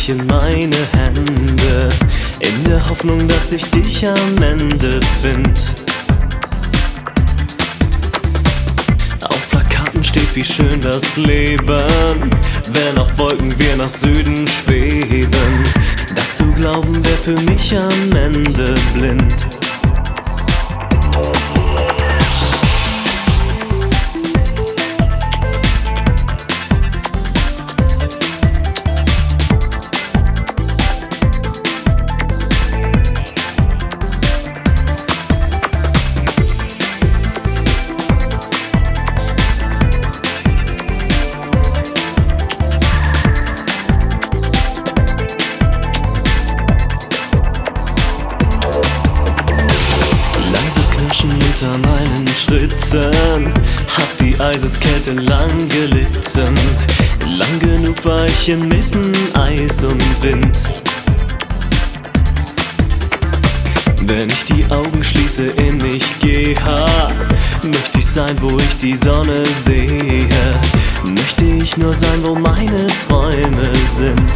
ich in meine Hände, in der Hoffnung, dass ich dich am Ende find. Auf Plakaten steht, wie schön das Leben, wenn auf Wolken wir nach Süden schweben. Das zu glauben wär für mich am Ende blind. Unter meinen Schritten hat die Eiseskälte lang gelitten. Lang genug war ich inmitten Eis und Wind. Wenn ich die Augen schließe, in mich gehe, möchte ich sein, wo ich die Sonne sehe. Möchte ich nur sein, wo meine Träume sind.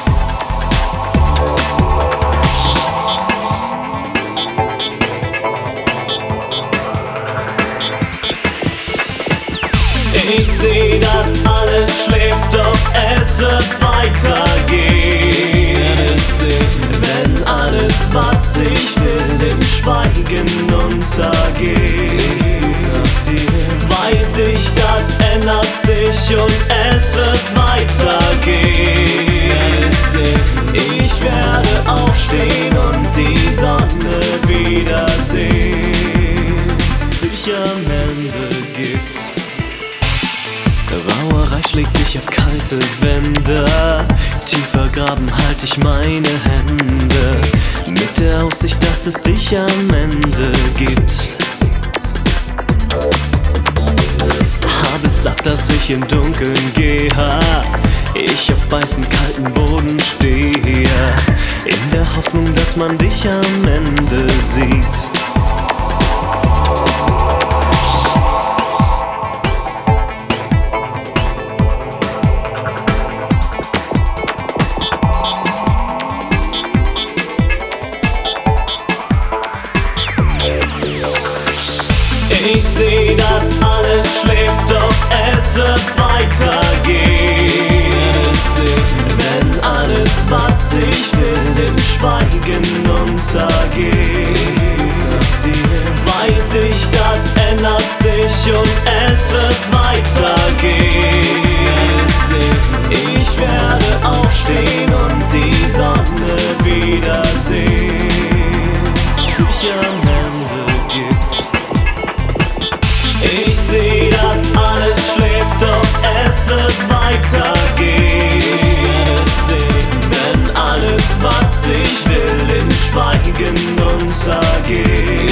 Ich seh, dass alles schläft, doch es wird weitergehen. Wenn alles, was ich will, im Schweigen untergeht, weiß ich, das ändert sich und es wird weitergehen. Ich werde aufstehen und die Sonne wiedersehen, bis dich am Ende gibt. Rauerei schlägt sich auf kalte Wände, tiefer graben halt ich meine Hände, mit der Aussicht, dass es dich am Ende gibt. Hab es satt, dass ich im Dunkeln gehe, ich auf beißend kalten Boden stehe, in der Hoffnung, dass man dich am Ende sieht. Ich seh, dass alles schläft, doch es wird weitergehen. Wenn alles, was ich will, im Schweigen untergeht, weiß ich, das ändert sich und es wird weitergehen. Ich werde aufstehen und die Sonne wiedersehen, die dich am Ende gibt. Ich seh, dass alles schläft, doch es wird weitergehen. Wenn alles, was ich will, in Schweigen untergeht,